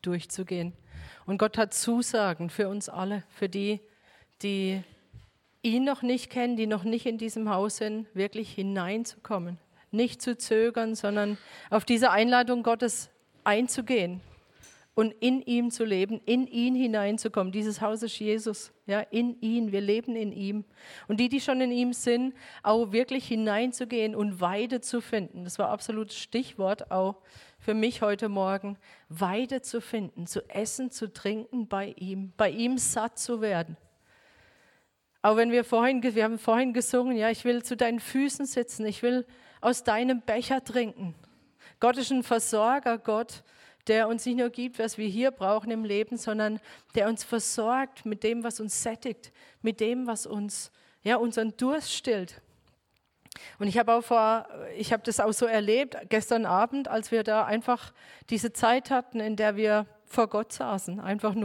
durchzugehen. Und Gott hat Zusagen für uns alle, für die, die ihn noch nicht kennen, die noch nicht in diesem Haus sind, wirklich hineinzukommen. Nicht zu zögern, sondern auf diese Einladung Gottes einzugehen und in ihm zu leben, in ihn hineinzukommen. Dieses Haus ist Jesus, ja, in ihn, wir leben in ihm. Und die schon in ihm sind, auch wirklich hineinzugehen und Weide zu finden. Das war absolutes Stichwort auch für mich heute Morgen. Weide zu finden, zu essen, zu trinken bei ihm satt zu werden. Auch wenn wir haben vorhin gesungen, ja, ich will zu deinen Füßen sitzen, ich will aus deinem Becher trinken. Gott ist ein Versorger, Gott, der uns nicht nur gibt, was wir hier brauchen im Leben, sondern der uns versorgt mit dem, was uns sättigt, mit dem, was uns, ja, unseren Durst stillt. Und ich habe das auch so erlebt, gestern Abend, als wir da einfach diese Zeit hatten, in der wir vor Gott saßen, einfach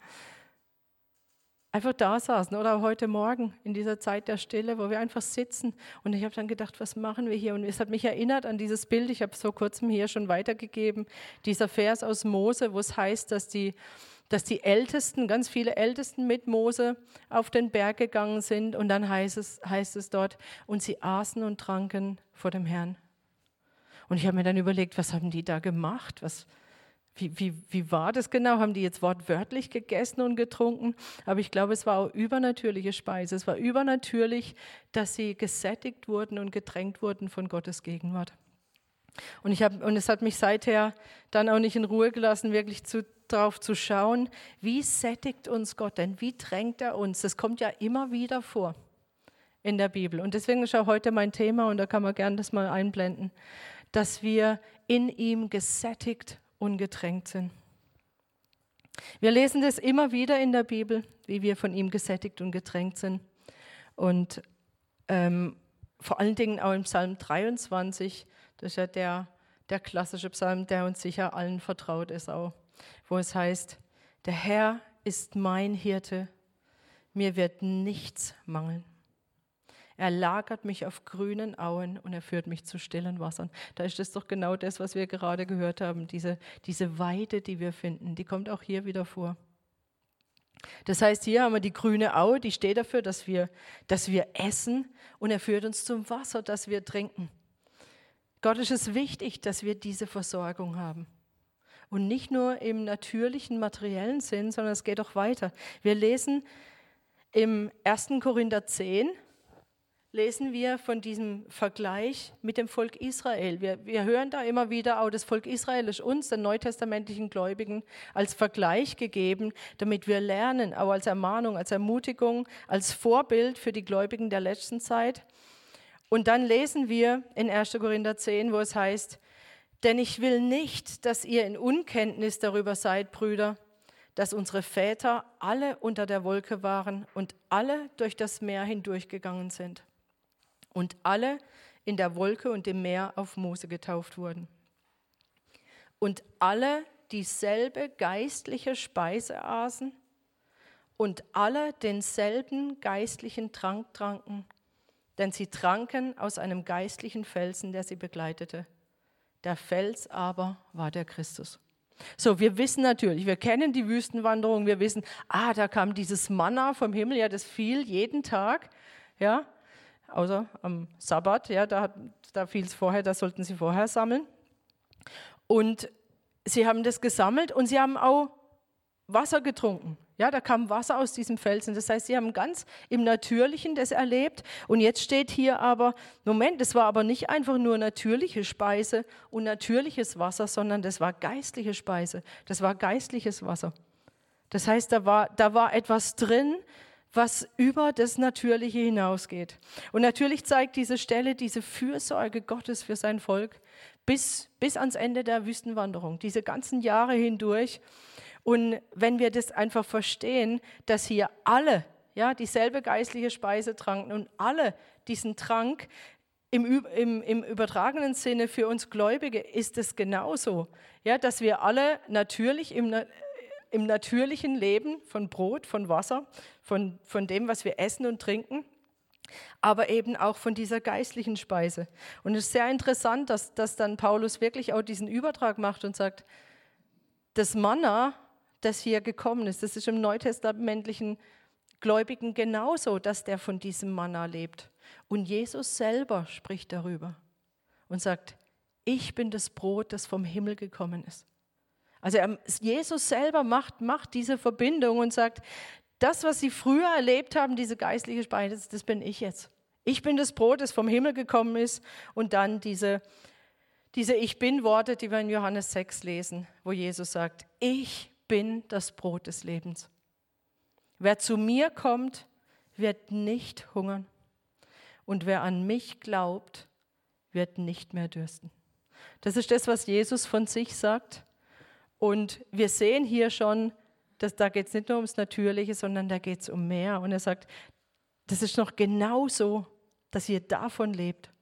da saßen oder auch heute Morgen in dieser Zeit der Stille, wo wir einfach sitzen. Und ich habe dann gedacht, was machen wir hier? Und es hat mich erinnert an dieses Bild, ich habe es vor kurzem hier schon weitergegeben, dieser Vers aus Mose, wo es heißt, dass die Ältesten, ganz viele Ältesten mit Mose auf den Berg gegangen sind. Und dann heißt es dort, und sie aßen und tranken vor dem Herrn. Und ich habe mir dann überlegt, was haben die da gemacht? Wie war das genau? Haben die jetzt wortwörtlich gegessen und getrunken? Aber ich glaube, es war auch übernatürliche Speise. Es war übernatürlich, dass sie gesättigt wurden und getränkt wurden von Gottes Gegenwart. Und es hat mich seither dann auch nicht in Ruhe gelassen, wirklich darauf zu schauen, wie sättigt uns Gott denn? Wie tränkt er uns? Das kommt ja immer wieder vor in der Bibel. Und deswegen ist auch heute mein Thema, und da kann man gerne das mal einblenden, dass wir in ihm gesättigt und getränkt sind. Wir lesen das immer wieder in der Bibel, wie wir von ihm gesättigt und getränkt sind. Und vor allen Dingen auch im Psalm 23, das ist ja der klassische Psalm, der uns sicher allen vertraut ist auch, wo es heißt, der Herr ist mein Hirte, mir wird nichts mangeln. Er lagert mich auf grünen Auen und er führt mich zu stillen Wassern. Da ist das doch genau das, was wir gerade gehört haben. Diese Weide, die wir finden, die kommt auch hier wieder vor. Das heißt, hier haben wir die grüne Aue, die steht dafür, dass wir essen, und er führt uns zum Wasser, das wir trinken. Gott ist es wichtig, dass wir diese Versorgung haben. Und nicht nur im natürlichen, materiellen Sinn, sondern es geht auch weiter. Wir lesen im 1. Korinther 10, lesen wir von diesem Vergleich mit dem Volk Israel. Wir hören da immer wieder, auch das Volk Israel ist uns, den neutestamentlichen Gläubigen, als Vergleich gegeben, damit wir lernen, auch als Ermahnung, als Ermutigung, als Vorbild für die Gläubigen der letzten Zeit. Und dann lesen wir in 1. Korinther 10, wo es heißt, denn ich will nicht, dass ihr in Unkenntnis darüber seid, Brüder, dass unsere Väter alle unter der Wolke waren und alle durch das Meer hindurchgegangen sind. Und alle in der Wolke und im Meer auf Mose getauft wurden. Und alle dieselbe geistliche Speise aßen und alle denselben geistlichen Trank tranken, denn sie tranken aus einem geistlichen Felsen, der sie begleitete. Der Fels aber war der Christus. So, wir wissen natürlich, wir kennen die Wüstenwanderung, wir wissen, da kam dieses Manna vom Himmel, ja, das fiel jeden Tag, ja, außer am Sabbat, ja, da fiel es vorher, da sollten sie vorher sammeln. Und sie haben das gesammelt und sie haben auch Wasser getrunken. Ja, da kam Wasser aus diesem Felsen. Das heißt, sie haben ganz im Natürlichen das erlebt. Und jetzt steht hier aber, Moment, das war aber nicht einfach nur natürliche Speise und natürliches Wasser, sondern das war geistliche Speise. Das war geistliches Wasser. Das heißt, da war etwas drin, was über das Natürliche hinausgeht. Und natürlich zeigt diese Stelle diese Fürsorge Gottes für sein Volk bis ans Ende der Wüstenwanderung, diese ganzen Jahre hindurch. Und wenn wir das einfach verstehen, dass hier alle dieselbe geistliche Speise tranken und alle diesen Trank im übertragenen Sinne für uns Gläubige ist es genauso, ja, dass wir alle natürlich im natürlichen Leben von Brot, von Wasser, von dem, was wir essen und trinken, aber eben auch von dieser geistlichen Speise. Und es ist sehr interessant, dass dann Paulus wirklich auch diesen Übertrag macht und sagt, das Manna, das hier gekommen ist, das ist im neutestamentlichen Gläubigen genauso, dass der von diesem Manna lebt. Und Jesus selber spricht darüber und sagt, ich bin das Brot, das vom Himmel gekommen ist. Also Jesus selber macht diese Verbindung und sagt, das, was sie früher erlebt haben, diese geistliche Speise, das bin ich jetzt. Ich bin das Brot, das vom Himmel gekommen ist. Und dann diese Ich bin-Worte, die wir in Johannes 6 lesen, wo Jesus sagt, ich bin das Brot des Lebens. Wer zu mir kommt, wird nicht hungern. Und wer an mich glaubt, wird nicht mehr dürsten. Das ist das, was Jesus von sich sagt. Und wir sehen hier schon, dass da geht es nicht nur ums Natürliche, sondern da geht es um mehr. Und er sagt, das ist noch genauso, dass ihr davon lebt.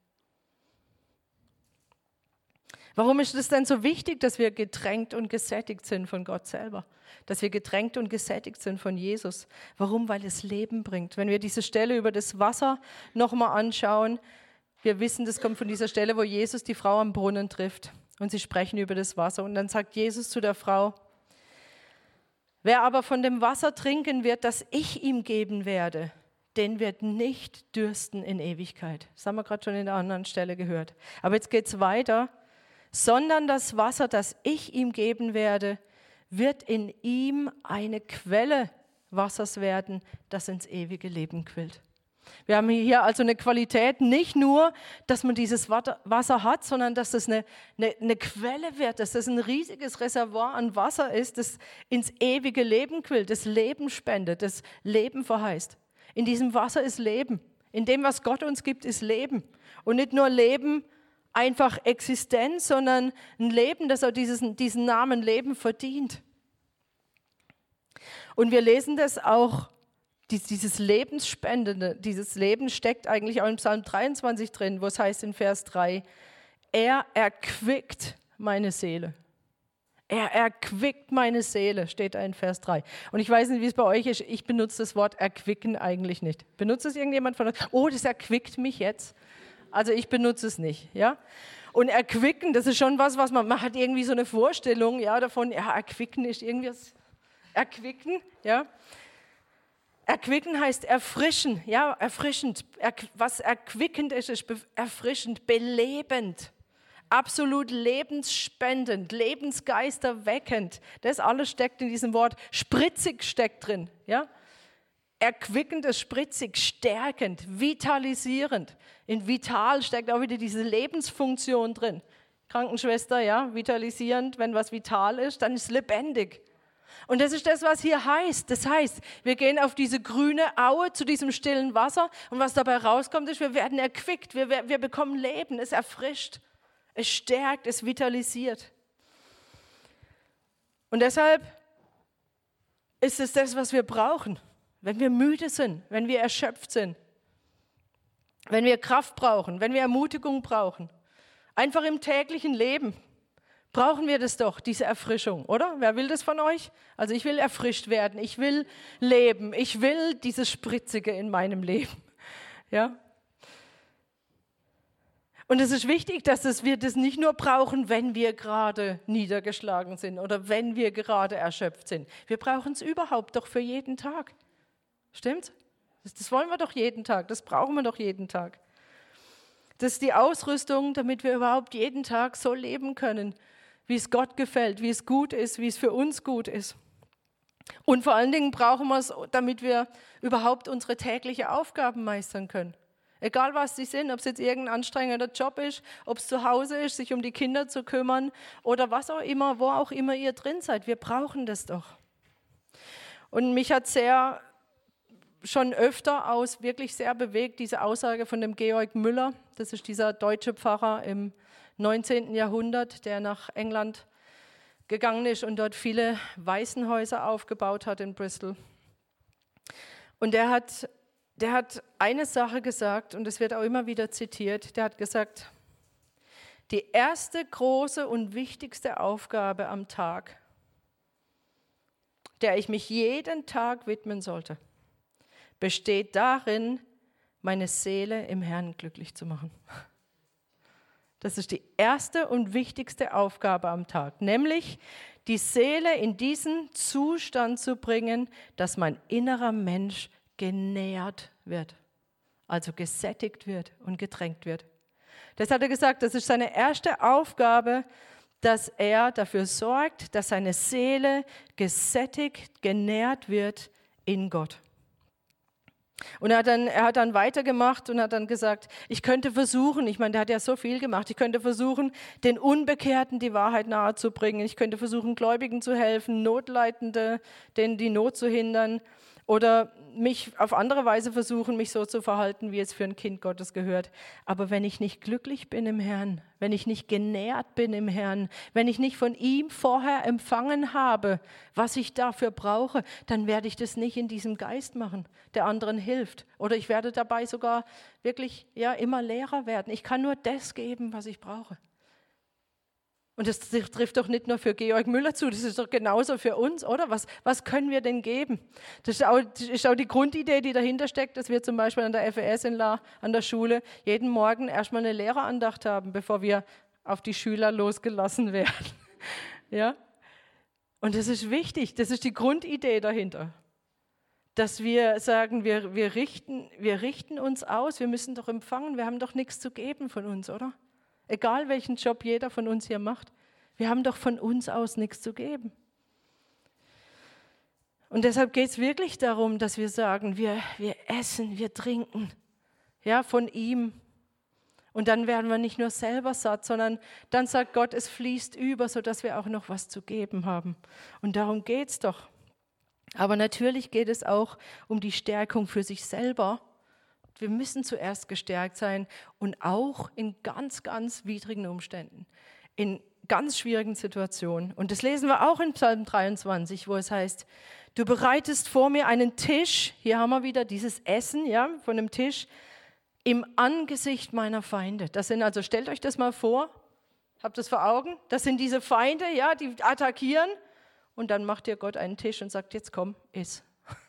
Warum ist es denn so wichtig, dass wir getränkt und gesättigt sind von Gott selber? Dass wir getränkt und gesättigt sind von Jesus? Warum? Weil es Leben bringt. Wenn wir diese Stelle über das Wasser nochmal anschauen, wir wissen, das kommt von dieser Stelle, wo Jesus die Frau am Brunnen trifft und sie sprechen über das Wasser. Und dann sagt Jesus zu der Frau, wer aber von dem Wasser trinken wird, das ich ihm geben werde, den wird nicht dürsten in Ewigkeit. Das haben wir gerade schon in der anderen Stelle gehört. Aber jetzt geht es weiter. Sondern das Wasser, das ich ihm geben werde, wird in ihm eine Quelle Wassers werden, das ins ewige Leben quillt. Wir haben hier also eine Qualität, nicht nur, dass man dieses Wasser hat, sondern dass das eine Quelle wird, dass das ein riesiges Reservoir an Wasser ist, das ins ewige Leben quillt, das Leben spendet, das Leben verheißt. In diesem Wasser ist Leben. In dem, was Gott uns gibt, ist Leben. Und nicht nur Leben, einfach Existenz, sondern ein Leben, das auch diesen Namen Leben verdient. Und wir lesen das auch, dieses Lebensspendende, dieses Leben steckt eigentlich auch im Psalm 23 drin, wo es heißt in Vers 3, er erquickt meine Seele. Er erquickt meine Seele, steht da in Vers 3. Und ich weiß nicht, wie es bei euch ist, ich benutze das Wort erquicken eigentlich nicht. Benutzt es irgendjemand von euch? Oh, das erquickt mich jetzt. Also ich benutze es nicht, ja. Und erquicken, das ist schon was man hat irgendwie so eine Vorstellung, ja, davon, ja, erquicken ist irgendwie was, erquicken, ja. Erquicken heißt erfrischen, ja, erfrischend. Was erquickend ist erfrischend, belebend, absolut lebensspendend, lebensgeisterweckend. Das alles steckt in diesem Wort. Spritzig steckt drin, ja. Erquickend ist spritzig, stärkend, vitalisierend. In vital steckt auch wieder diese Lebensfunktion drin. Krankenschwester, ja, vitalisierend, wenn was vital ist, dann ist es lebendig. Und das ist das, was hier heißt. Das heißt, wir gehen auf diese grüne Aue zu diesem stillen Wasser und was dabei rauskommt, ist, wir werden erquickt, wir bekommen Leben, es erfrischt, es stärkt, es vitalisiert. Und deshalb ist es das, was wir brauchen. Wenn wir müde sind, wenn wir erschöpft sind, wenn wir Kraft brauchen, wenn wir Ermutigung brauchen, einfach im täglichen Leben brauchen wir das doch, diese Erfrischung, oder? Wer will das von euch? Also ich will erfrischt werden, ich will leben, ich will dieses Spritzige in meinem Leben. Ja? Und es ist wichtig, dass wir das nicht nur brauchen, wenn wir gerade niedergeschlagen sind oder wenn wir gerade erschöpft sind. Wir brauchen es überhaupt doch für jeden Tag. Stimmt's? Das wollen wir doch jeden Tag, das brauchen wir doch jeden Tag. Das ist die Ausrüstung, damit wir überhaupt jeden Tag so leben können, wie es Gott gefällt, wie es gut ist, wie es für uns gut ist. Und vor allen Dingen brauchen wir es, damit wir überhaupt unsere täglichen Aufgaben meistern können. Egal was sie sind, ob es jetzt irgendein anstrengender Job ist, ob es zu Hause ist, sich um die Kinder zu kümmern oder was auch immer, wo auch immer ihr drin seid. Wir brauchen das doch. Und mich hat schon öfter wirklich sehr bewegt, diese Aussage von dem Georg Müller. Das ist dieser deutsche Pfarrer im 19. Jahrhundert, der nach England gegangen ist und dort viele Waisenhäuser aufgebaut hat in Bristol. Und der hat eine Sache gesagt, und es wird auch immer wieder zitiert, der hat gesagt, die erste große und wichtigste Aufgabe am Tag, der ich mich jeden Tag widmen sollte, besteht darin, meine Seele im Herrn glücklich zu machen. Das ist die erste und wichtigste Aufgabe am Tag, nämlich die Seele in diesen Zustand zu bringen, dass mein innerer Mensch genährt wird, also gesättigt wird und getränkt wird. Das hat er gesagt, das ist seine erste Aufgabe, dass er dafür sorgt, dass seine Seele gesättigt, genährt wird in Gott. Und er hat dann weitergemacht und hat dann gesagt, ich könnte versuchen, ich meine, der hat ja so viel gemacht, ich könnte versuchen, den Unbekehrten die Wahrheit nahezubringen, ich könnte versuchen, Gläubigen zu helfen, Notleidende, denen die Not zu hindern oder mich auf andere Weise versuchen, mich so zu verhalten, wie es für ein Kind Gottes gehört. Aber wenn ich nicht glücklich bin im Herrn, wenn ich nicht genährt bin im Herrn, wenn ich nicht von ihm vorher empfangen habe, was ich dafür brauche, dann werde ich das nicht in diesem Geist machen, der anderen hilft. Oder ich werde dabei sogar wirklich immer leerer werden. Ich kann nur das geben, was ich brauche. Und das trifft doch nicht nur für Georg Müller zu, das ist doch genauso für uns, oder? Was können wir denn geben? Das ist auch die Grundidee, die dahinter steckt, dass wir zum Beispiel an der FES an der Schule jeden Morgen erstmal eine Lehrerandacht haben, bevor wir auf die Schüler losgelassen werden. Ja? Und das ist wichtig, das ist die Grundidee dahinter. Dass wir sagen, wir richten uns aus, wir müssen doch empfangen, wir haben doch nichts zu geben von uns, oder? Egal welchen Job jeder von uns hier macht, wir haben doch von uns aus nichts zu geben. Und deshalb geht es wirklich darum, dass wir sagen, wir essen, wir trinken, von ihm. Und dann werden wir nicht nur selber satt, sondern dann sagt Gott, es fließt über, sodass wir auch noch was zu geben haben. Und darum geht es doch. Aber natürlich geht es auch um die Stärkung für sich selber. Wir müssen zuerst gestärkt sein und auch in ganz, ganz widrigen Umständen, in ganz schwierigen Situationen. Und das lesen wir auch in Psalm 23, wo es heißt, du bereitest vor mir einen Tisch, hier haben wir wieder dieses Essen von dem Tisch, im Angesicht meiner Feinde. Das sind also, stellt euch das mal vor, habt das vor Augen, das sind diese Feinde, die attackieren und dann macht dir Gott einen Tisch und sagt, jetzt komm, iss.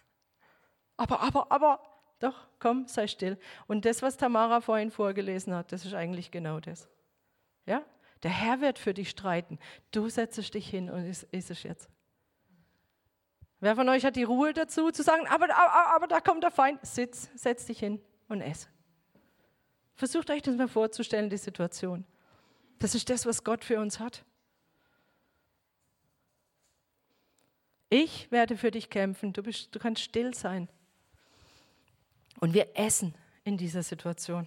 Aber, doch, komm, sei still. Und das, was Tamara vorhin vorgelesen hat, das ist eigentlich genau das. Ja? Der Herr wird für dich streiten. Du setzt dich hin und isst es jetzt. Wer von euch hat die Ruhe dazu, zu sagen, aber da kommt der Feind. Setz dich hin und ess. Versucht euch das mal vorzustellen, die Situation. Das ist das, was Gott für uns hat. Ich werde für dich kämpfen. Du kannst still sein. Und wir essen in dieser Situation.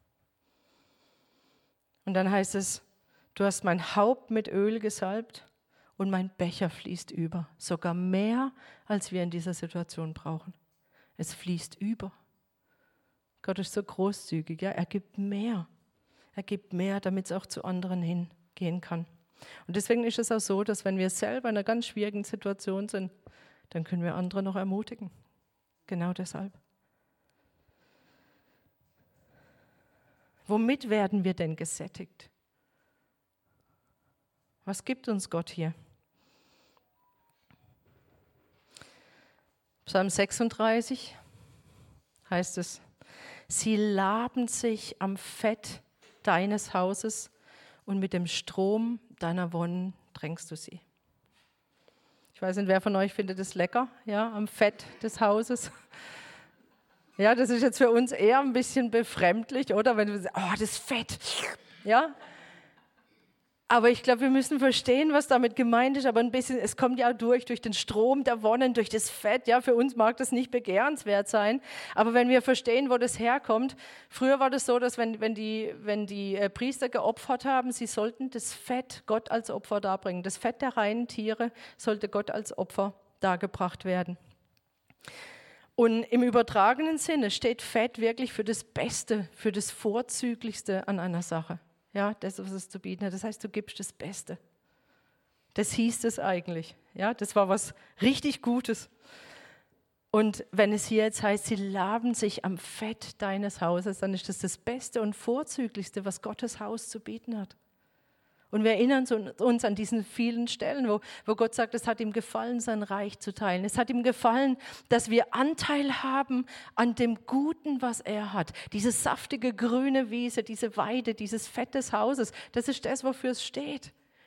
Und dann heißt es, du hast mein Haupt mit Öl gesalbt und mein Becher fließt über. Sogar mehr, als wir in dieser Situation brauchen. Es fließt über. Gott ist so großzügig, er gibt mehr. Er gibt mehr, damit es auch zu anderen hingehen kann. Und deswegen ist es auch so, dass wenn wir selber in einer ganz schwierigen Situation sind, dann können wir andere noch ermutigen. Genau deshalb. Womit werden wir denn gesättigt? Was gibt uns Gott hier? Psalm 36 heißt es, sie laben sich am Fett deines Hauses und mit dem Strom deiner Wonnen tränkst du sie. Ich weiß nicht, wer von euch findet es lecker, am Fett des Hauses. Ja, das ist jetzt für uns eher ein bisschen befremdlich, oder? Wenn wir sagen, das Fett, Aber ich glaube, wir müssen verstehen, was damit gemeint ist, aber ein bisschen, es kommt ja auch durch den Strom der Wonnen, durch das Fett. Für uns mag das nicht begehrenswert sein, aber wenn wir verstehen, wo das herkommt, früher war das so, dass wenn die Priester geopfert haben, sie sollten das Fett Gott als Opfer darbringen. Das Fett der reinen Tiere sollte Gott als Opfer dargebracht werden. Und im übertragenen Sinne steht Fett wirklich für das Beste, für das Vorzüglichste an einer Sache. Das, was es zu bieten hat. Das heißt, du gibst das Beste. Das hieß es eigentlich. Das war was richtig Gutes. Und wenn es hier jetzt heißt, sie laben sich am Fett deines Hauses, dann ist das das Beste und Vorzüglichste, was Gottes Haus zu bieten hat. Und wir erinnern uns an diesen vielen Stellen, wo Gott sagt, es hat ihm gefallen, sein Reich zu teilen. Es hat ihm gefallen, dass wir Anteil haben an dem Guten, was er hat. Diese saftige grüne Wiese, diese Weide, dieses Fett des Hauses, das ist das, wofür es steht.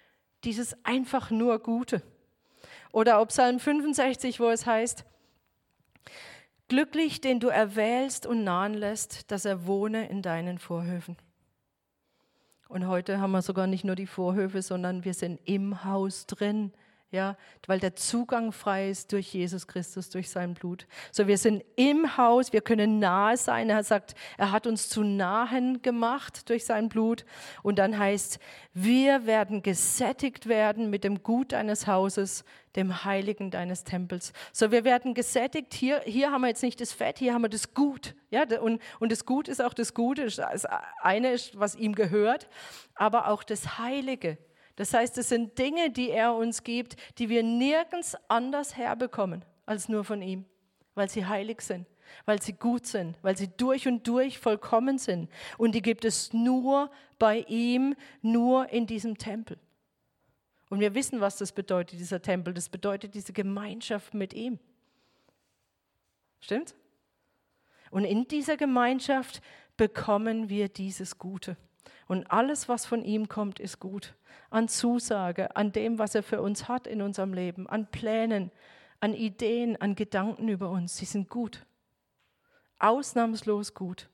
dieses einfach nur Gute. Oder auch Psalm 65, wo es heißt, glücklich, den du erwählst und nahen lässt, dass er wohne in deinen Vorhöfen. Und heute haben wir sogar nicht nur die Vorhöfe, sondern wir sind im Haus drin, ja, weil der Zugang frei ist durch Jesus Christus, durch sein Blut. So, wir sind im Haus, wir können nahe sein. Er sagt, er hat uns zu Nahen gemacht durch sein Blut. Und dann heißt, wir werden gesättigt werden mit dem Gut deines Hauses, dem Heiligen deines Tempels. So, wir werden gesättigt. Hier haben wir jetzt nicht das Fett, hier haben wir das Gut. Ja, und das Gut ist auch das Gute. Das eine ist, was ihm gehört, aber auch das Heilige. Das heißt, es sind Dinge, die er uns gibt, die wir nirgends anders herbekommen als nur von ihm, weil sie heilig sind, weil sie gut sind, weil sie durch und durch vollkommen sind. Und die gibt es nur bei ihm, nur in diesem Tempel. Und wir wissen, was das bedeutet, dieser Tempel. Das bedeutet diese Gemeinschaft mit ihm. Stimmt's? Und in dieser Gemeinschaft bekommen wir dieses Gute. Und alles, was von ihm kommt, ist gut. An Zusage, an dem, was er für uns hat in unserem Leben, an Plänen, an Ideen, an Gedanken über uns. Sie sind gut. Ausnahmslos gut.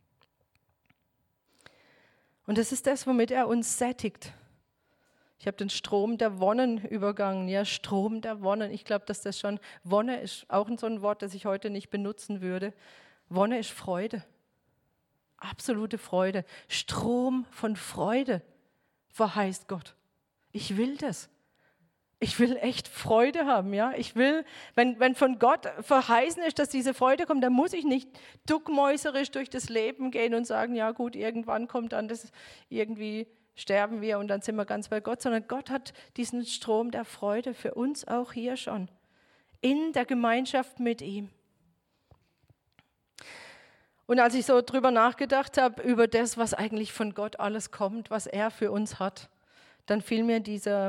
Und das ist das, womit er uns sättigt. Ich habe den Strom der Wonnen übergangen. Ja, Strom der Wonnen. Ich glaube, dass das schon, Wonne ist auch so ein Wort, das ich heute nicht benutzen würde. Wonne ist Freude. Absolute Freude. Strom von Freude verheißt Gott. Ich will das. Ich will echt Freude haben. Ja? Ich will, wenn von Gott verheißen ist, dass diese Freude kommt, dann muss ich nicht duckmäuserisch durch das Leben gehen und sagen, ja gut, irgendwann kommt dann das, irgendwie sterben wir und dann sind wir ganz bei Gott, sondern Gott hat diesen Strom der Freude für uns auch hier schon. In der Gemeinschaft mit ihm. Und als ich so drüber nachgedacht habe, über das, was eigentlich von Gott alles kommt, was er für uns hat, dann fiel mir dieser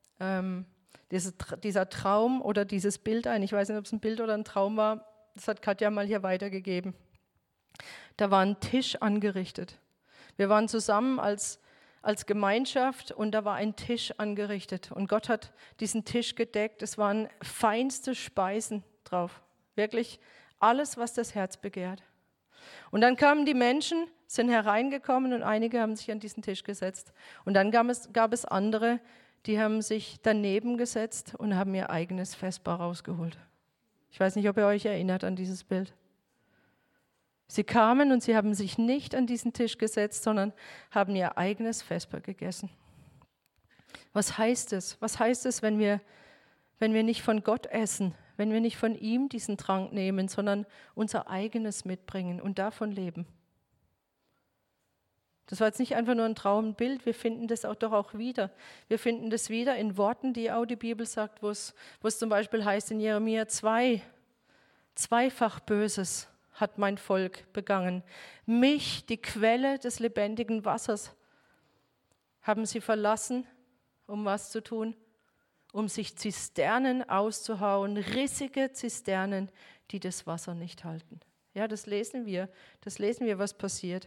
Traum oder dieses Bild ein. Ich weiß nicht, ob es ein Bild oder ein Traum war. Das hat Katja mal hier weitergegeben. Da war ein Tisch angerichtet. Wir waren zusammen als Gemeinschaft und da war ein Tisch angerichtet. Und Gott hat diesen Tisch gedeckt. Es waren feinste Speisen drauf. Wirklich alles, was das Herz begehrt. Und dann kamen die Menschen, sind hereingekommen und einige haben sich an diesen Tisch gesetzt. Und dann gab es andere, die haben sich daneben gesetzt und haben ihr eigenes Vesper rausgeholt. Ich weiß nicht, ob ihr euch erinnert an dieses Bild. Sie kamen und sie haben sich nicht an diesen Tisch gesetzt, sondern haben ihr eigenes Vesper gegessen. Was heißt es? Was heißt es, wenn wir nicht von Gott essen, wenn wir nicht von ihm diesen Trank nehmen, sondern unser eigenes mitbringen und davon leben? Das war jetzt nicht einfach nur ein Traumbild, wir finden das doch auch wieder. Wir finden das wieder in Worten, die auch die Bibel sagt, wo es zum Beispiel heißt in Jeremia 2, zweifach Böses hat mein Volk begangen. Mich, die Quelle des lebendigen Wassers, haben sie verlassen, um was zu tun? Um sich Zisternen auszuhauen, rissige Zisternen, die das Wasser nicht halten. Ja, das lesen wir, was passiert.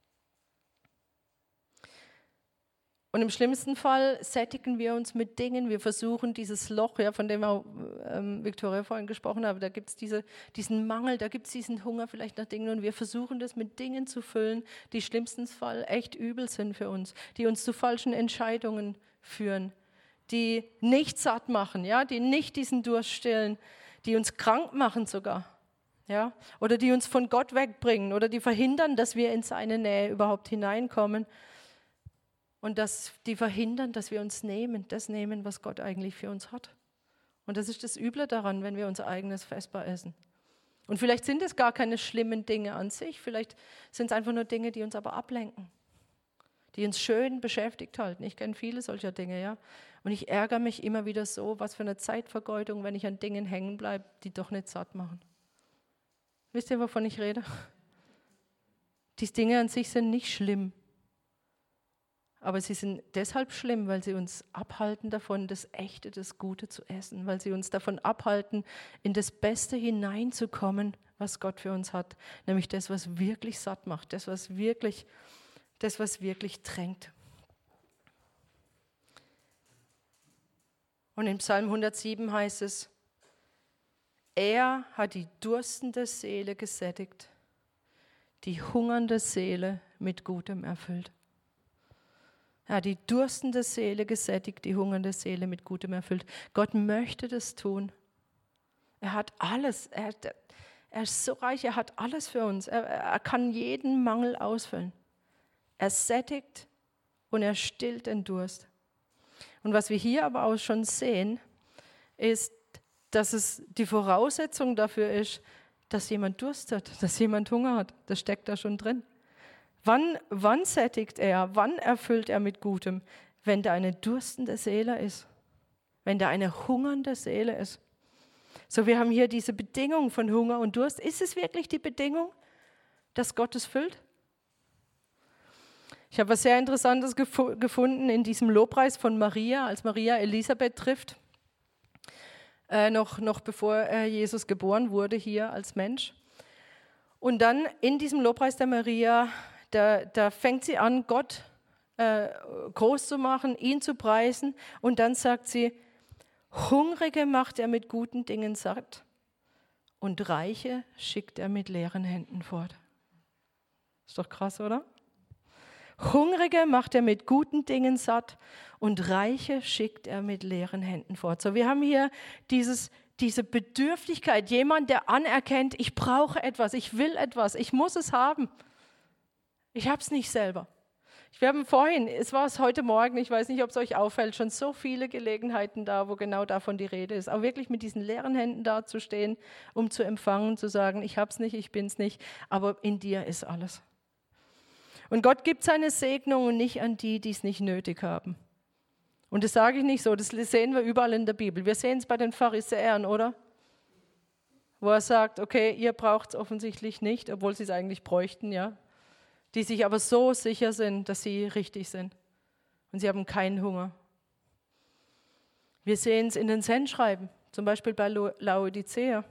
Und im schlimmsten Fall sättigen wir uns mit Dingen, wir versuchen dieses Loch, ja, von dem auch Victoria vorhin gesprochen hat, da gibt es diesen Mangel, da gibt es diesen Hunger vielleicht nach Dingen und wir versuchen das mit Dingen zu füllen, die im schlimmsten Fall echt übel sind für uns, die uns zu falschen Entscheidungen führen, die nicht satt machen, ja, die nicht diesen Durst stillen, die uns krank machen sogar, ja, oder die uns von Gott wegbringen oder die verhindern, dass wir in seine Nähe überhaupt hineinkommen. Und die verhindern, dass wir uns das nehmen, was Gott eigentlich für uns hat. Und das ist das Üble daran, wenn wir unser eigenes Vesper essen. Und vielleicht sind es gar keine schlimmen Dinge an sich, vielleicht sind es einfach nur Dinge, die uns aber ablenken, die uns schön beschäftigt halten. Ich kenne viele solcher Dinge, ja. Und ich ärgere mich immer wieder so, was für eine Zeitvergeudung, wenn ich an Dingen hängen bleibe, die doch nicht satt machen. Wisst ihr, wovon ich rede? Die Dinge an sich sind nicht schlimm. Aber sie sind deshalb schlimm, weil sie uns abhalten davon, das Echte, das Gute zu essen, weil sie uns davon abhalten, in das Beste hineinzukommen, was Gott für uns hat, nämlich das, was wirklich satt macht, das, was wirklich drängt. Und in Psalm 107 heißt es, er hat die durstende Seele gesättigt, die hungernde Seele mit Gutem erfüllt. Er hat die durstende Seele gesättigt, die hungernde Seele mit Gutem erfüllt. Gott möchte das tun. Er hat alles. Er ist so reich, er hat alles für uns. Er kann jeden Mangel ausfüllen. Er sättigt und er stillt den Durst. Und was wir hier aber auch schon sehen, ist, dass es die Voraussetzung dafür ist, dass jemand Durst hat, dass jemand Hunger hat. Das steckt da schon drin. Wann sättigt er, wann erfüllt er mit Gutem? Wenn da eine durstende Seele ist, wenn da eine hungernde Seele ist. So, wir haben hier diese Bedingung von Hunger und Durst. Ist es wirklich die Bedingung, dass Gott es füllt? Ich habe was sehr Interessantes gefunden in diesem Lobpreis von Maria, als Maria Elisabeth trifft, noch bevor Jesus geboren wurde hier als Mensch. Und dann in diesem Lobpreis der Maria, da fängt sie an, Gott groß zu machen, ihn zu preisen. Und dann sagt sie, Hungrige macht er mit guten Dingen satt und Reiche schickt er mit leeren Händen fort. Ist doch krass, oder? Hungrige macht er mit guten Dingen satt und Reiche schickt er mit leeren Händen fort. So, wir haben hier diese Bedürftigkeit, jemand, der anerkennt, ich brauche etwas, ich will etwas, ich muss es haben. Ich habe es nicht selber. Wir haben vorhin, es war es heute Morgen, ich weiß nicht, ob es euch auffällt, schon so viele Gelegenheiten da, wo genau davon die Rede ist. Auch wirklich mit diesen leeren Händen dazustehen, um zu empfangen, zu sagen, ich habe es nicht, ich bin es nicht, aber in dir ist alles. Und Gott gibt seine Segnungen nicht an die, die es nicht nötig haben. Und das sage ich nicht so, das sehen wir überall in der Bibel. Wir sehen es bei den Pharisäern, oder? Wo er sagt, okay, ihr braucht es offensichtlich nicht, obwohl sie es eigentlich bräuchten, ja. Die sich aber so sicher sind, dass sie richtig sind. Und sie haben keinen Hunger. Wir sehen es in den Sendschreiben, zum Beispiel bei Laodicea,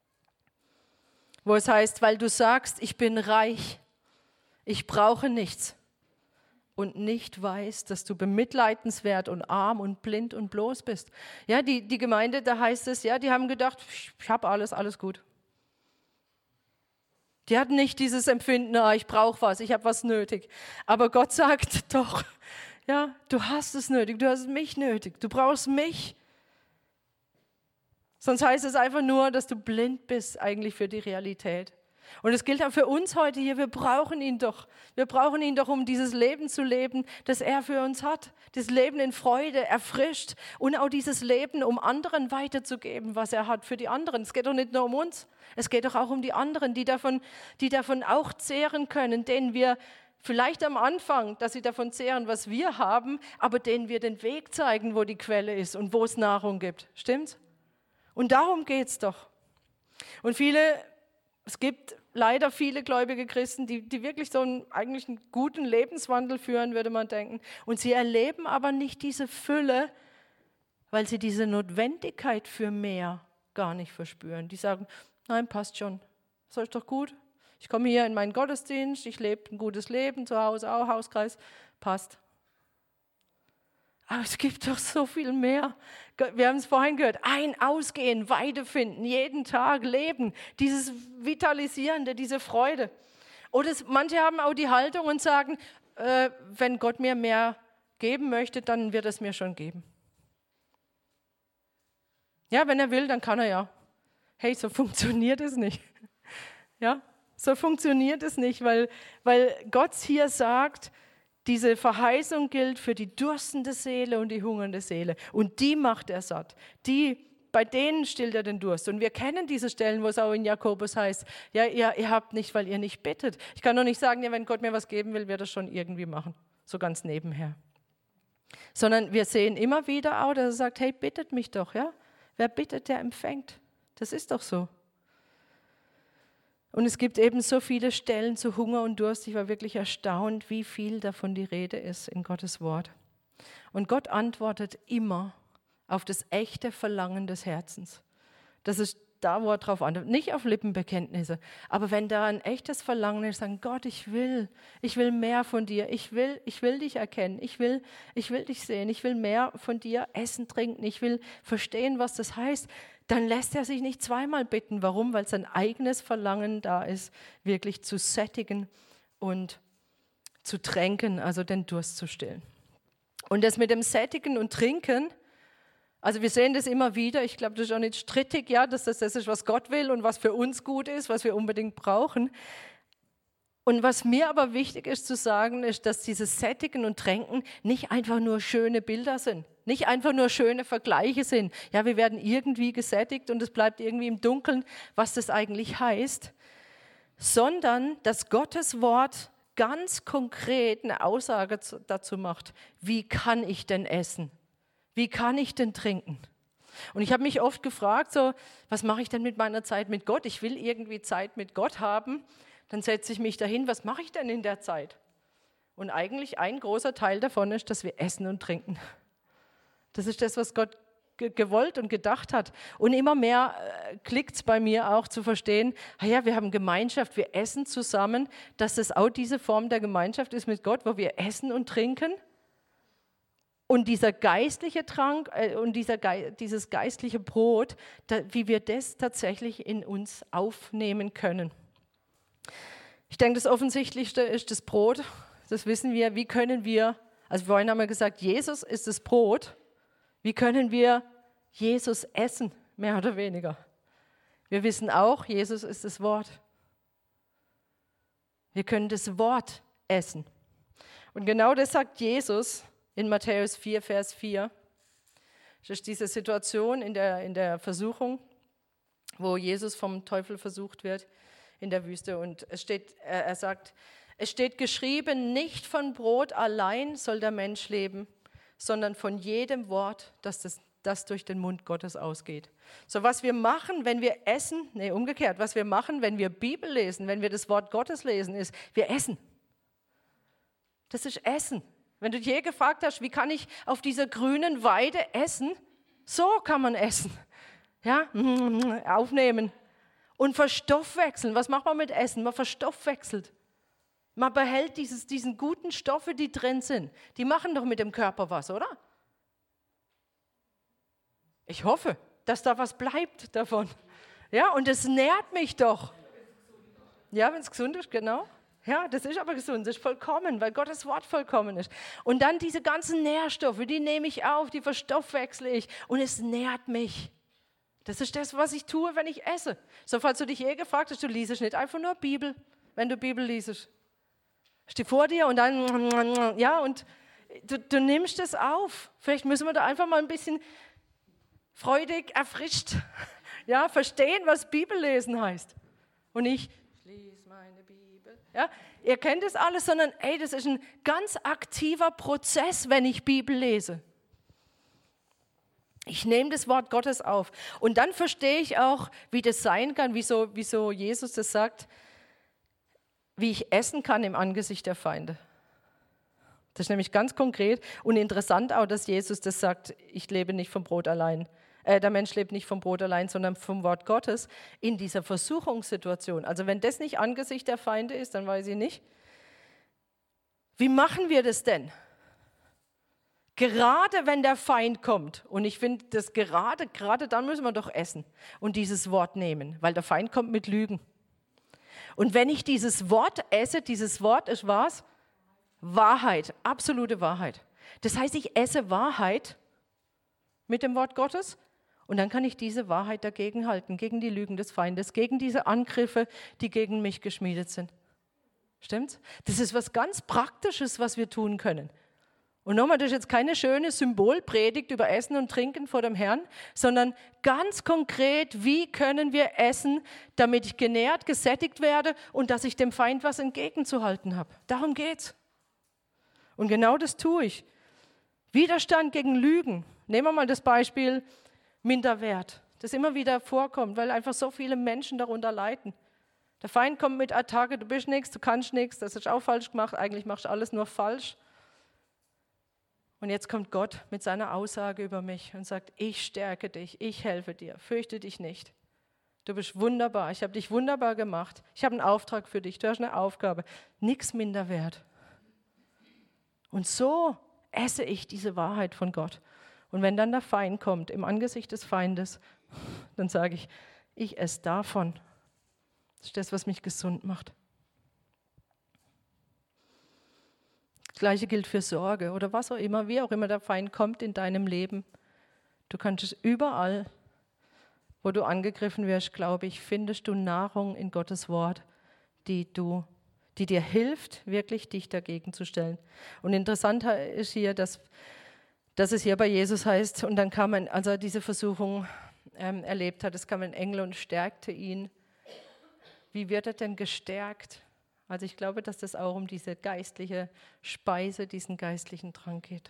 wo es heißt, weil du sagst, ich bin reich, ich brauche nichts und nicht weißt, dass du bemitleidenswert und arm und blind und bloß bist. Ja, die Gemeinde, da heißt es, ja, die haben gedacht, ich habe alles gut. Die hatten nicht dieses Empfinden, ich brauche was, ich habe was nötig. Aber Gott sagt doch, ja, du hast es nötig, du hast mich nötig, du brauchst mich. Sonst heißt es einfach nur, dass du blind bist eigentlich für die Realität. Und es gilt auch für uns heute hier, wir brauchen ihn doch. Wir brauchen ihn doch, um dieses Leben zu leben, das er für uns hat. Das Leben in Freude, erfrischt und auch dieses Leben, um anderen weiterzugeben, was er hat für die anderen. Es geht doch nicht nur um uns, es geht doch auch um die anderen, die davon auch zehren können, denen wir vielleicht am Anfang, dass sie davon zehren, was wir haben, aber denen wir den Weg zeigen, wo die Quelle ist und wo es Nahrung gibt. Stimmt's? Und darum geht's doch. Und es gibt leider viele gläubige Christen, die wirklich eigentlich einen guten Lebenswandel führen, würde man denken. Und sie erleben aber nicht diese Fülle, weil sie diese Notwendigkeit für mehr gar nicht verspüren. Die sagen, nein, passt schon, ist euch doch gut. Ich komme hier in meinen Gottesdienst, ich lebe ein gutes Leben, zu Hause auch, Hauskreis, passt. Aber es gibt doch so viel mehr. Wir haben es vorhin gehört, Ausgehen, Weide finden, jeden Tag leben, dieses Vitalisierende, diese Freude. Oder manche haben auch die Haltung und sagen, wenn Gott mir mehr geben möchte, dann wird es mir schon geben. Ja, wenn er will, dann kann er ja. Hey, so funktioniert es nicht. Ja, so funktioniert es nicht, weil Gott hier sagt, diese Verheißung gilt für die durstende Seele und die hungernde Seele. Und die macht er satt. Bei denen stillt er den Durst. Und wir kennen diese Stellen, wo es auch in Jakobus heißt, ja, ihr habt nicht, weil ihr nicht bittet. Ich kann doch nicht sagen, ja, wenn Gott mir was geben will, wird er das schon irgendwie machen. So ganz nebenher. Sondern wir sehen immer wieder auch, dass er sagt, hey, bittet mich doch. Ja? Wer bittet, der empfängt. Das ist doch so. Und es gibt eben so viele Stellen zu Hunger und Durst. Ich war wirklich erstaunt, wie viel davon die Rede ist in Gottes Wort. Und Gott antwortet immer auf das echte Verlangen des Herzens. Das ist da, wo er drauf antwortet, nicht auf Lippenbekenntnisse. Aber wenn da ein echtes Verlangen ist, sagen, Gott, ich will mehr von dir, ich will dich erkennen, ich will dich sehen, ich will mehr von dir essen, trinken, ich will verstehen, was das heißt, dann lässt er sich nicht zweimal bitten. Warum? Weil sein eigenes Verlangen da ist, wirklich zu sättigen und zu tränken, also den Durst zu stillen. Und das mit dem Sättigen und Trinken, also wir sehen das immer wieder, ich glaube, das ist auch nicht strittig, ja, dass das ist, was Gott will und was für uns gut ist, was wir unbedingt brauchen. Und was mir aber wichtig ist zu sagen, ist, dass dieses Sättigen und Tränken nicht einfach nur schöne Bilder sind, nicht einfach nur schöne Vergleiche sind. Ja, wir werden irgendwie gesättigt und es bleibt irgendwie im Dunkeln, was das eigentlich heißt, sondern dass Gottes Wort ganz konkret eine Aussage dazu macht, wie kann ich denn essen? Wie kann ich denn trinken? Und ich habe mich oft gefragt, so, was mache ich denn mit meiner Zeit mit Gott? Ich will irgendwie Zeit mit Gott haben. Dann setze ich mich dahin, was mache ich denn in der Zeit? Und eigentlich ein großer Teil davon ist, dass wir essen und trinken. Das ist das, was Gott gewollt und gedacht hat. Und immer mehr klickt es bei mir auch zu verstehen, ja, wir haben Gemeinschaft, wir essen zusammen, dass das auch diese Form der Gemeinschaft ist mit Gott, wo wir essen und trinken. Und dieser geistliche Trank und dieses geistliche Brot, wie wir das tatsächlich in uns aufnehmen können. Ich denke, das Offensichtlichste ist das Brot. Das wissen wir. Wie können wir, also vorhin haben wir gesagt, Jesus ist das Brot. Wie können wir Jesus essen, mehr oder weniger? Wir wissen auch, Jesus ist das Wort. Wir können das Wort essen. Und genau das sagt Jesus in Matthäus 4, Vers 4. Das ist diese Situation in der Versuchung, wo Jesus vom Teufel versucht wird in der Wüste. Und er sagt, es steht geschrieben, nicht von Brot allein soll der Mensch leben, sondern von jedem Wort, das durch den Mund Gottes ausgeht. So, was wir machen, wenn wir essen, umgekehrt, was wir machen, wenn wir Bibel lesen, wenn wir das Wort Gottes lesen, ist, wir essen. Das ist Essen. Wenn du dich je gefragt hast, wie kann ich auf dieser grünen Weide essen, so kann man essen. Ja, aufnehmen und verstoffwechseln. Was macht man mit Essen? Man verstoffwechselt. Man behält diesen guten Stoffe, die drin sind. Die machen doch mit dem Körper was, oder? Ich hoffe, dass da was bleibt davon. Ja, und es nährt mich doch. Ja, wenn es gesund ist, genau. Ja, das ist aber gesund, das ist vollkommen, weil Gottes Wort vollkommen ist. Und dann diese ganzen Nährstoffe, die nehme ich auf, die verstoffwechsle ich und es nährt mich. Das ist das, was ich tue, wenn ich esse. So, falls du dich je gefragt hast, du liest nicht einfach nur Bibel, wenn du Bibel liest. Steh vor dir und dann, ja, und du nimmst es auf. Vielleicht müssen wir da einfach mal ein bisschen freudig, erfrischt, ja, verstehen, was Bibellesen heißt. Und nicht, schließ meine Bibel. Ja, ihr kennt das alles, sondern das ist ein ganz aktiver Prozess, wenn ich Bibel lese. Ich nehme das Wort Gottes auf. Und dann verstehe ich auch, wie das sein kann, wieso Jesus das sagt, wie ich essen kann im Angesicht der Feinde. Das ist nämlich ganz konkret und interessant auch, dass Jesus das sagt, ich lebe nicht vom Brot allein. Der Mensch lebt nicht vom Brot allein, sondern vom Wort Gottes in dieser Versuchungssituation. Also wenn das nicht Angesicht der Feinde ist, dann weiß ich nicht. Wie machen wir das denn? Gerade wenn der Feind kommt, und ich finde, das gerade dann müssen wir doch essen und dieses Wort nehmen, weil der Feind kommt mit Lügen. Und wenn ich dieses Wort esse, dieses Wort ist was? Wahrheit, absolute Wahrheit. Das heißt, ich esse Wahrheit mit dem Wort Gottes und dann kann ich diese Wahrheit dagegen halten, gegen die Lügen des Feindes, gegen diese Angriffe, die gegen mich geschmiedet sind. Stimmt's? Das ist was ganz Praktisches, was wir tun können. Und nochmal, das ist jetzt keine schöne Symbolpredigt über Essen und Trinken vor dem Herrn, sondern ganz konkret, wie können wir essen, damit ich genährt, gesättigt werde und dass ich dem Feind was entgegenzuhalten habe. Darum geht's. Und genau das tue ich. Widerstand gegen Lügen. Nehmen wir mal das Beispiel Minderwert, das immer wieder vorkommt, weil einfach so viele Menschen darunter leiden. Der Feind kommt mit Attacke, du bist nichts, du kannst nichts, das ist auch falsch gemacht, eigentlich machst du alles nur falsch. Und jetzt kommt Gott mit seiner Aussage über mich und sagt, ich stärke dich, ich helfe dir, fürchte dich nicht. Du bist wunderbar. Ich habe dich wunderbar gemacht. Ich habe einen Auftrag für dich. Du hast eine Aufgabe. Nichts minder wert. Und so esse ich diese Wahrheit von Gott. Und wenn dann der Feind kommt, im Angesicht des Feindes, dann sage ich, ich esse davon. Das ist das, was mich gesund macht. Das Gleiche gilt für Sorge oder was auch immer, wie auch immer der Feind kommt in deinem Leben. Du kannst es überall, wo du angegriffen wirst, glaube ich, findest du Nahrung in Gottes Wort, die dir hilft, wirklich dich dagegen zu stellen. Und interessant ist hier, dass es hier bei Jesus heißt, und dann kam als er diese Versuchung erlebt hat, es kam ein Engel und stärkte ihn. Wie wird er denn gestärkt? Also ich glaube, dass das auch um diese geistliche Speise, diesen geistlichen Trank geht.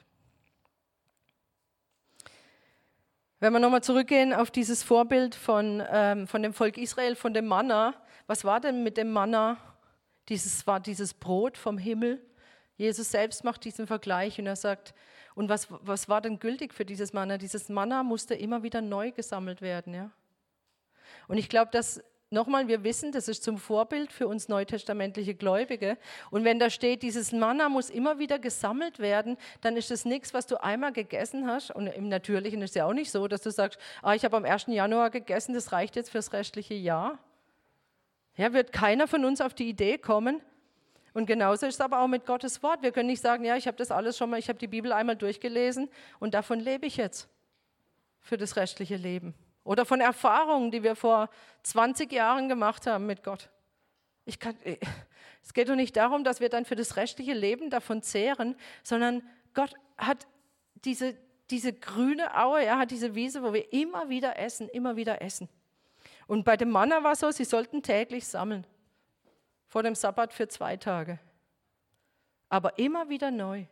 Wenn wir nochmal zurückgehen auf dieses Vorbild von dem Volk Israel, von dem Manna. Was war denn mit dem Manna? War dieses Brot vom Himmel. Jesus selbst macht diesen Vergleich und er sagt, und was war denn gültig für dieses Manna? Dieses Manna musste immer wieder neu gesammelt werden. Ja? Und ich glaube, dass, nochmal, wir wissen, das ist zum Vorbild für uns neutestamentliche Gläubige. Und wenn da steht, dieses Manna muss immer wieder gesammelt werden, dann ist das nichts, was du einmal gegessen hast. Und im Natürlichen ist es ja auch nicht so, dass du sagst, ich habe am 1. Januar gegessen, das reicht jetzt fürs restliche Jahr. Ja, wird keiner von uns auf die Idee kommen. Und genauso ist es aber auch mit Gottes Wort. Wir können nicht sagen, ja, ich habe das alles schon mal, ich habe die Bibel einmal durchgelesen und davon lebe ich jetzt für das restliche Leben. Oder von Erfahrungen, die wir vor 20 Jahren gemacht haben mit Gott. Es geht doch nicht darum, dass wir dann für das restliche Leben davon zehren, sondern Gott hat diese grüne Aue, er hat diese Wiese, wo wir immer wieder essen, immer wieder essen. Und bei dem Manna war es so, sie sollten täglich sammeln. Vor dem Sabbat für 2 Tage. Aber immer wieder neu.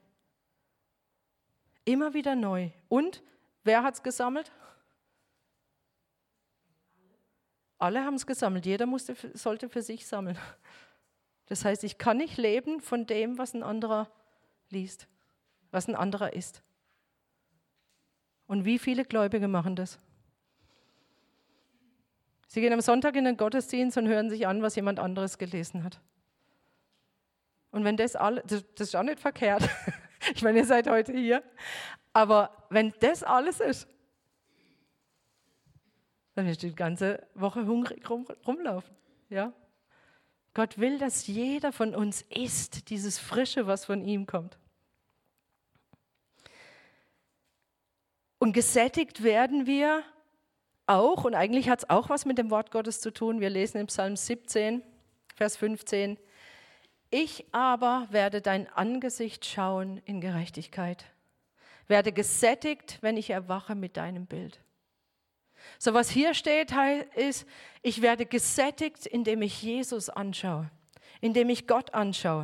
Immer wieder neu. Und wer hat es gesammelt? Alle haben es gesammelt. Jeder sollte für sich sammeln. Das heißt, ich kann nicht leben von dem, was ein anderer liest, was ein anderer isst. Und wie viele Gläubige machen das? Sie gehen am Sonntag in den Gottesdienst und hören sich an, was jemand anderes gelesen hat. Und wenn das ist auch nicht verkehrt. Ich meine, ihr seid heute hier. Aber wenn das alles ist, dann wirst du die ganze Woche hungrig rumlaufen. Ja? Gott will, dass jeder von uns isst, dieses Frische, was von ihm kommt. Und gesättigt werden wir auch, und eigentlich hat es auch was mit dem Wort Gottes zu tun. Wir lesen im Psalm 17, Vers 15. Ich aber werde dein Angesicht schauen in Gerechtigkeit, werde gesättigt, wenn ich erwache mit deinem Bild. So, was hier steht, ist, ich werde gesättigt, indem ich Jesus anschaue, indem ich Gott anschaue.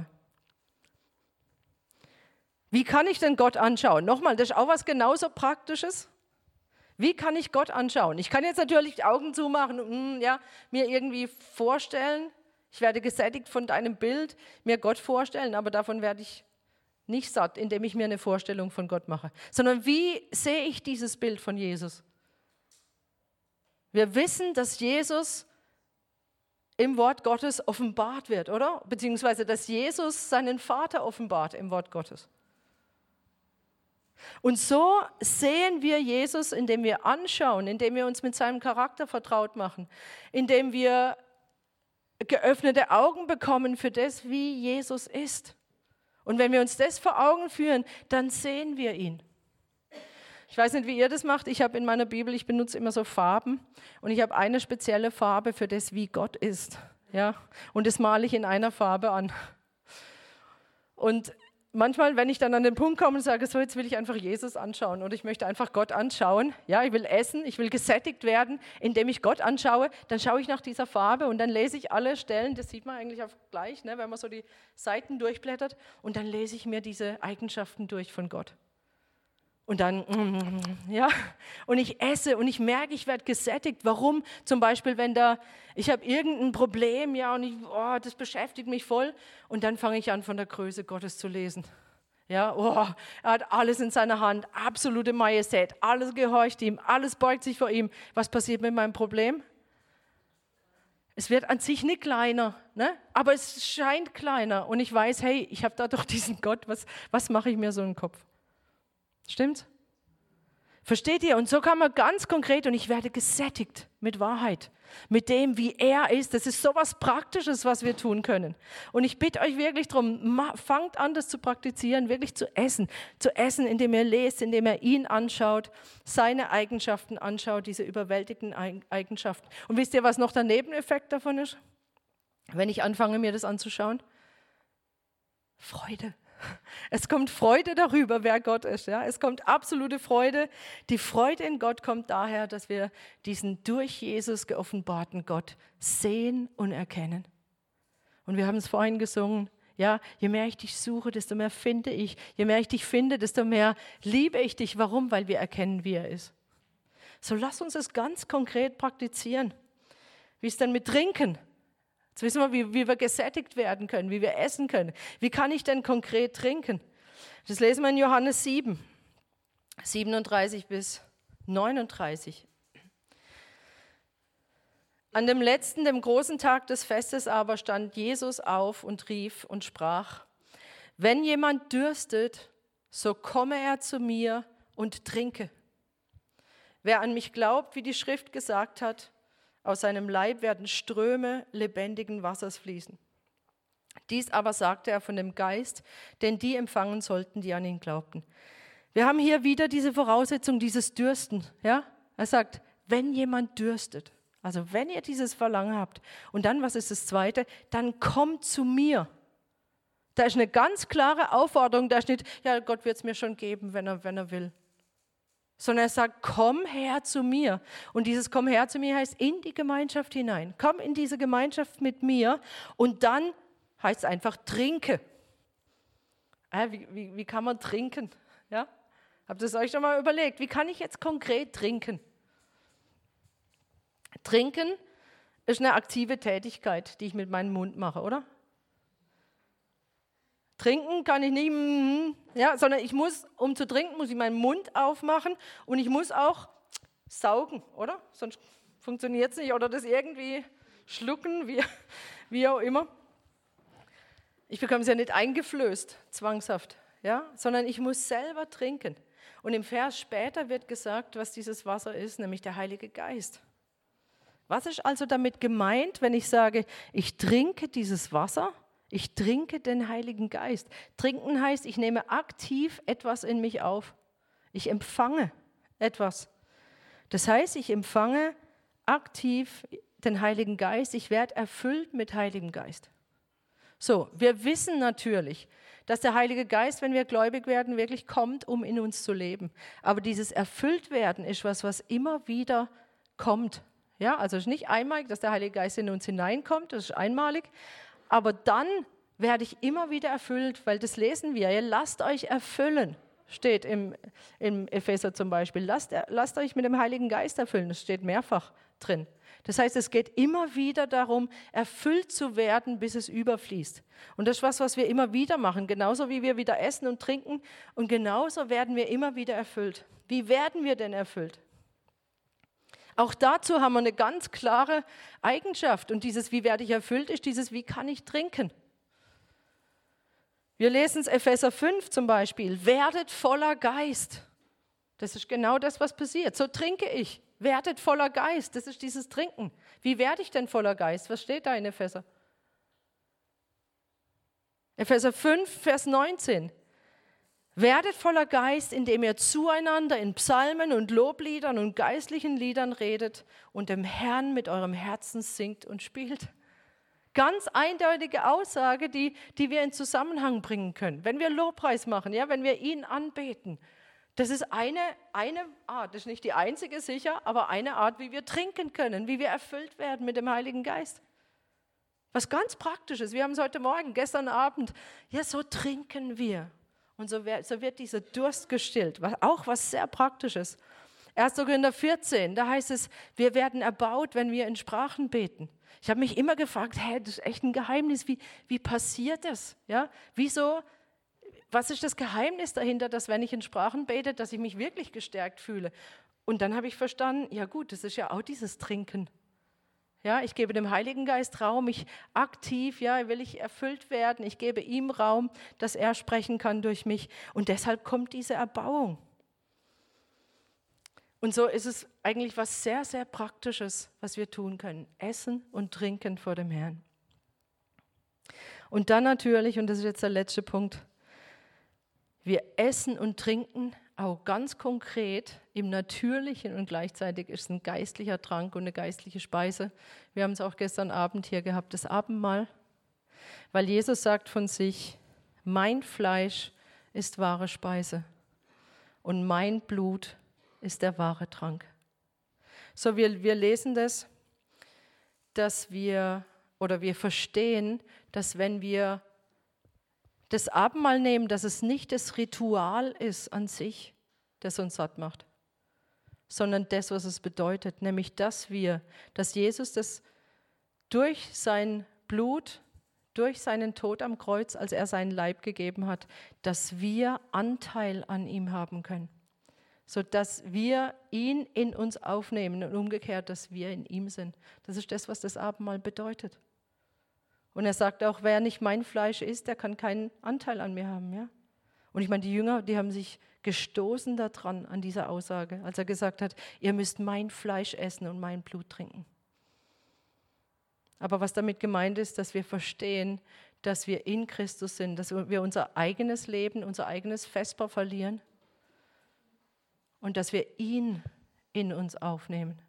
Wie kann ich denn Gott anschauen? Nochmal, das ist auch was genauso Praktisches. Wie kann ich Gott anschauen? Ich kann jetzt natürlich die Augen zumachen und mir irgendwie vorstellen, ich werde gesättigt von deinem Bild, mir Gott vorstellen, aber davon werde ich nicht satt, indem ich mir eine Vorstellung von Gott mache. Sondern wie sehe ich dieses Bild von Jesus? Wir wissen, dass Jesus im Wort Gottes offenbart wird, oder? Beziehungsweise, dass Jesus seinen Vater offenbart im Wort Gottes. Und so sehen wir Jesus, indem wir anschauen, indem wir uns mit seinem Charakter vertraut machen, indem wir geöffnete Augen bekommen für das, wie Jesus ist. Und wenn wir uns das vor Augen führen, dann sehen wir ihn. Ich weiß nicht, wie ihr das macht. Ich habe in meiner Bibel, ich benutze immer so Farben und ich habe eine spezielle Farbe für das, wie Gott ist. Ja? Und das male ich in einer Farbe an. Und manchmal, wenn ich dann an den Punkt komme und sage, so, jetzt will ich einfach Jesus anschauen oder ich möchte einfach Gott anschauen, ja, ich will essen, ich will gesättigt werden, indem ich Gott anschaue, dann schaue ich nach dieser Farbe und dann lese ich alle Stellen, das sieht man eigentlich auch gleich, ne, wenn man so die Seiten durchblättert und dann lese ich mir diese Eigenschaften durch von Gott. Und dann, ja, und ich esse und ich merke, ich werde gesättigt. Warum? Zum Beispiel, wenn ich habe irgendein Problem, ja, und das beschäftigt mich voll. Und dann fange ich an, von der Größe Gottes zu lesen. Ja, er hat alles in seiner Hand, absolute Majestät, alles gehorcht ihm, alles beugt sich vor ihm. Was passiert mit meinem Problem? Es wird an sich nicht kleiner, ne? Aber es scheint kleiner. Und ich weiß, hey, ich habe da doch diesen Gott, was mache ich mir so im Kopf? Stimmt? Versteht ihr? Und so kann man ganz konkret, und ich werde gesättigt mit Wahrheit, mit dem, wie er ist. Das ist so was Praktisches, was wir tun können. Und ich bitte euch wirklich darum, fangt an, das zu praktizieren, wirklich zu essen. Zu essen, indem ihr lest, indem ihr ihn anschaut, seine Eigenschaften anschaut, diese überwältigenden Eigenschaften. Und wisst ihr, was noch der Nebeneffekt davon ist? Wenn ich anfange, mir das anzuschauen? Freude. Es kommt Freude darüber, wer Gott ist. Ja? Es kommt absolute Freude. Die Freude in Gott kommt daher, dass wir diesen durch Jesus geoffenbarten Gott sehen und erkennen. Und wir haben es vorhin gesungen. Ja, je mehr ich dich suche, desto mehr finde ich. Je mehr ich dich finde, desto mehr liebe ich dich. Warum? Weil wir erkennen, wie er ist. So lass uns es ganz konkret praktizieren. Wie ist denn mit Trinken? Jetzt wissen wir, wie wir gesättigt werden können, wie wir essen können. Wie kann ich denn konkret trinken? Das lesen wir in Johannes 7, 37 bis 39. An dem letzten, dem großen Tag des Festes aber stand Jesus auf und rief und sprach: Wenn jemand dürstet, so komme er zu mir und trinke. Wer an mich glaubt, wie die Schrift gesagt hat, aus seinem Leib werden Ströme lebendigen Wassers fließen. Dies aber sagte er von dem Geist, den die empfangen sollten, die an ihn glaubten. Wir haben hier wieder diese Voraussetzung, dieses Dürsten. Ja? Er sagt, wenn jemand dürstet, also wenn ihr dieses Verlangen habt. Und dann, was ist das Zweite? Dann kommt zu mir. Da ist eine ganz klare Aufforderung, da ist nicht, ja, Gott wird es mir schon geben, wenn er will. Sondern er sagt, komm her zu mir. Und dieses komm her zu mir heißt in die Gemeinschaft hinein. Komm in diese Gemeinschaft mit mir und dann heißt es einfach trinke. Wie kann man trinken? Ja? Habt ihr es euch schon mal überlegt? Wie kann ich jetzt konkret trinken? Trinken ist eine aktive Tätigkeit, die ich mit meinem Mund mache, oder? Trinken kann ich nicht, ja, sondern ich muss, um zu trinken, muss ich meinen Mund aufmachen und ich muss auch saugen, oder? Sonst funktioniert es nicht. Oder das irgendwie schlucken, wie auch immer. Ich bekomme es ja nicht eingeflößt, zwangshaft, ja, sondern ich muss selber trinken. Und im Vers später wird gesagt, was dieses Wasser ist, nämlich der Heilige Geist. Was ist also damit gemeint, wenn ich sage, ich trinke dieses Wasser? Ich trinke den Heiligen Geist. Trinken heißt, ich nehme aktiv etwas in mich auf. Ich empfange etwas. Das heißt, ich empfange aktiv den Heiligen Geist. Ich werde erfüllt mit Heiligem Geist. So, wir wissen natürlich, dass der Heilige Geist, wenn wir gläubig werden, wirklich kommt, um in uns zu leben. Aber dieses Erfülltwerden ist was immer wieder kommt. Ja, also es ist nicht einmalig, dass der Heilige Geist in uns hineinkommt, das ist einmalig. Aber dann werde ich immer wieder erfüllt, weil das lesen wir. Ihr lasst euch erfüllen, steht im Epheser zum Beispiel. Lasst euch mit dem Heiligen Geist erfüllen, das steht mehrfach drin. Das heißt, es geht immer wieder darum, erfüllt zu werden, bis es überfließt. Und das ist was wir immer wieder machen, genauso wie wir wieder essen und trinken. Und genauso werden wir immer wieder erfüllt. Wie werden wir denn erfüllt? Auch dazu haben wir eine ganz klare Eigenschaft. Und dieses, wie werde ich erfüllt, ist dieses, wie kann ich trinken? Wir lesen es Epheser 5 zum Beispiel. Werdet voller Geist. Das ist genau das, was passiert. So trinke ich. Werdet voller Geist. Das ist dieses Trinken. Wie werde ich denn voller Geist? Was steht da in Epheser? Epheser 5, Vers 19. Werdet voller Geist, indem ihr zueinander in Psalmen und Lobliedern und geistlichen Liedern redet und dem Herrn mit eurem Herzen singt und spielt. Ganz eindeutige Aussage, die wir in Zusammenhang bringen können. Wenn wir Lobpreis machen, ja, wenn wir ihn anbeten, das ist eine Art, das ist nicht die einzige sicher, aber eine Art, wie wir trinken können, wie wir erfüllt werden mit dem Heiligen Geist. Was ganz Praktisches. Wir haben es heute Morgen, gestern Abend, ja, so trinken wir. Und so wird dieser Durst gestillt, auch was sehr Praktisches. 1. Korinther 14, da heißt es, wir werden erbaut, wenn wir in Sprachen beten. Ich habe mich immer gefragt, das ist echt ein Geheimnis, wie passiert das? Ja? Wieso, was ist das Geheimnis dahinter, dass wenn ich in Sprachen bete, dass ich mich wirklich gestärkt fühle? Und dann habe ich verstanden, ja gut, das ist ja auch dieses Trinken. Ja, ich gebe dem Heiligen Geist Raum, will ich erfüllt werden, ich gebe ihm Raum, dass er sprechen kann durch mich. Und deshalb kommt diese Erbauung. Und so ist es eigentlich was sehr, sehr Praktisches, was wir tun können. Essen und trinken vor dem Herrn. Und dann natürlich, und das ist jetzt der letzte Punkt, wir essen und trinken auch ganz konkret im Natürlichen und gleichzeitig ist es ein geistlicher Trank und eine geistliche Speise. Wir haben es auch gestern Abend hier gehabt, das Abendmahl, weil Jesus sagt von sich, mein Fleisch ist wahre Speise und mein Blut ist der wahre Trank. So, wir lesen das, wir verstehen, dass wenn wir das Abendmahl nehmen, dass es nicht das Ritual ist an sich, das uns satt macht, sondern das, was es bedeutet, nämlich dass Jesus das durch sein Blut, durch seinen Tod am Kreuz, als er seinen Leib gegeben hat, dass wir Anteil an ihm haben können, sodass wir ihn in uns aufnehmen und umgekehrt, dass wir in ihm sind. Das ist das, was das Abendmahl bedeutet. Und er sagt auch, wer nicht mein Fleisch isst, der kann keinen Anteil an mir haben. Ja? Und ich meine, die Jünger, die haben sich gestoßen daran, an dieser Aussage, als er gesagt hat, ihr müsst mein Fleisch essen und mein Blut trinken. Aber was damit gemeint ist, dass wir verstehen, dass wir in Christus sind, dass wir unser eigenes Leben, unser eigenes Vesper verlieren und dass wir ihn in uns aufnehmen.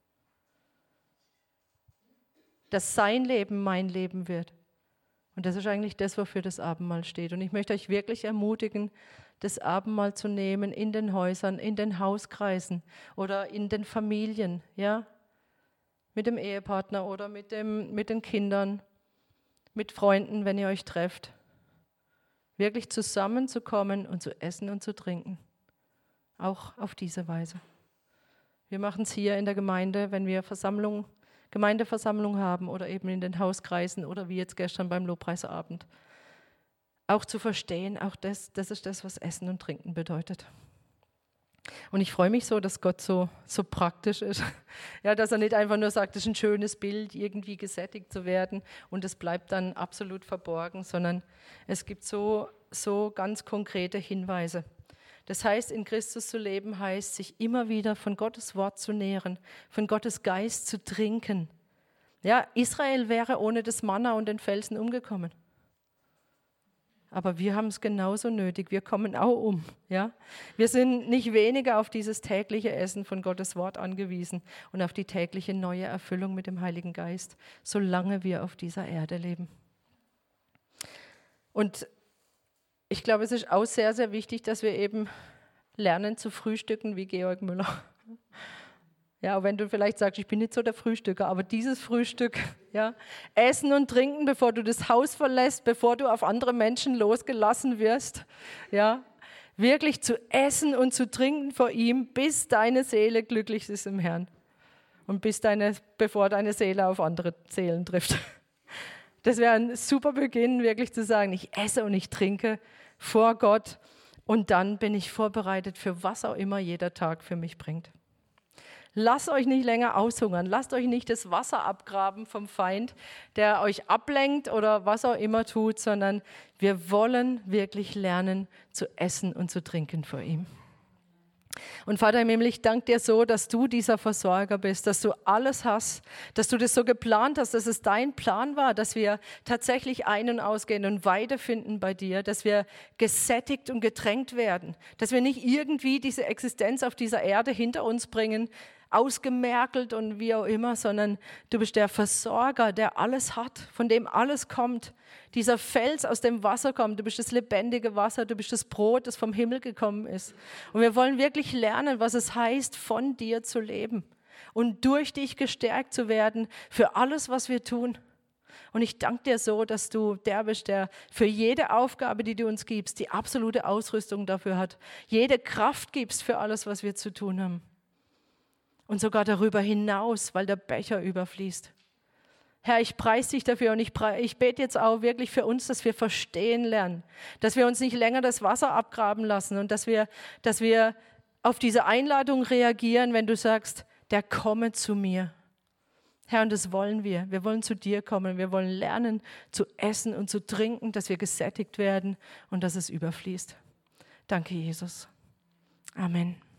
Dass sein Leben mein Leben wird. Und das ist eigentlich das, wofür das Abendmahl steht. Und ich möchte euch wirklich ermutigen, das Abendmahl zu nehmen in den Häusern, in den Hauskreisen oder in den Familien, ja, mit dem Ehepartner oder mit den Kindern, mit Freunden, wenn ihr euch trefft. Wirklich zusammenzukommen und zu essen und zu trinken. Auch auf diese Weise. Wir machen es hier in der Gemeinde, wenn wir Gemeindeversammlung haben oder eben in den Hauskreisen oder wie jetzt gestern beim Lobpreisabend. Auch zu verstehen, auch das ist das, was Essen und Trinken bedeutet. Und ich freue mich so, dass Gott so praktisch ist. Ja, dass er nicht einfach nur sagt, das ist ein schönes Bild, irgendwie gesättigt zu werden und es bleibt dann absolut verborgen, sondern es gibt so ganz konkrete Hinweise. Das heißt, in Christus zu leben, heißt, sich immer wieder von Gottes Wort zu nähren, von Gottes Geist zu trinken. Ja, Israel wäre ohne das Manna und den Felsen umgekommen. Aber wir haben es genauso nötig, wir kommen auch um. Ja? Wir sind nicht weniger auf dieses tägliche Essen von Gottes Wort angewiesen und auf die tägliche neue Erfüllung mit dem Heiligen Geist, solange wir auf dieser Erde leben. Und ich glaube, es ist auch sehr, sehr wichtig, dass wir eben lernen zu frühstücken wie Georg Müller. Ja, auch wenn du vielleicht sagst, ich bin nicht so der Frühstücker, aber dieses Frühstück, ja, essen und trinken, bevor du das Haus verlässt, bevor du auf andere Menschen losgelassen wirst, ja, wirklich zu essen und zu trinken vor ihm, bis deine Seele glücklich ist im Herrn und bevor deine Seele auf andere Seelen trifft. Das wäre ein super Beginn, wirklich zu sagen, ich esse und ich trinke vor Gott und dann bin ich vorbereitet für was auch immer jeder Tag für mich bringt. Lasst euch nicht länger aushungern, lasst euch nicht das Wasser abgraben vom Feind, der euch ablenkt oder was auch immer tut, sondern wir wollen wirklich lernen zu essen und zu trinken vor ihm. Und Vater im Himmel, ich danke dir so, dass du dieser Versorger bist, dass du alles hast, dass du das so geplant hast, dass es dein Plan war, dass wir tatsächlich ein- und ausgehen und Weide finden bei dir, dass wir gesättigt und getränkt werden, dass wir nicht irgendwie diese Existenz auf dieser Erde hinter uns bringen, ausgemergelt und wie auch immer, sondern du bist der Versorger, der alles hat, von dem alles kommt. Dieser Fels, aus dem Wasser kommt, du bist das lebendige Wasser, du bist das Brot, das vom Himmel gekommen ist. Und wir wollen wirklich lernen, was es heißt, von dir zu leben und durch dich gestärkt zu werden für alles, was wir tun. Und ich danke dir so, dass du der bist, der für jede Aufgabe, die du uns gibst, die absolute Ausrüstung dafür hat, jede Kraft gibst für alles, was wir zu tun haben. Und sogar darüber hinaus, weil der Becher überfließt. Herr, ich preise dich dafür und ich bete jetzt auch wirklich für uns, dass wir verstehen lernen, dass wir uns nicht länger das Wasser abgraben lassen und dass wir auf diese Einladung reagieren, wenn du sagst, der komme zu mir. Herr, und das wollen wir. Wir wollen zu dir kommen. Wir wollen lernen zu essen und zu trinken, dass wir gesättigt werden und dass es überfließt. Danke, Jesus. Amen.